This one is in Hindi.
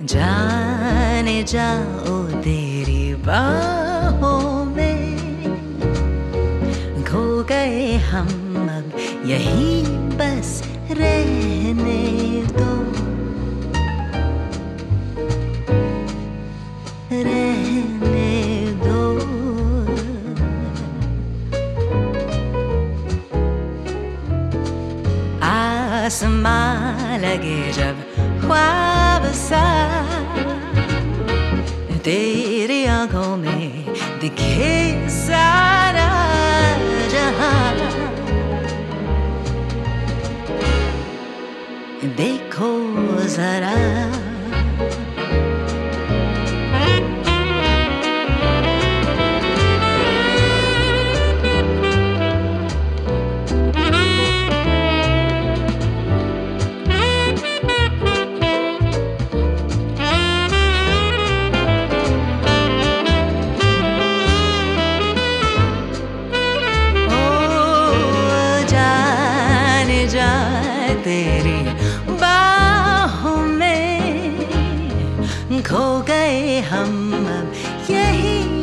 जाने जाओ तेरी बाहों में, खो गए हम अब यहीं बस रहने दो, रहने दो। आसमां लगे जब ख्वाब सा, तेरी आंखों में दिखे सारा जहां, देखो जरा तेरी बाहों में, खो गए हम अब यही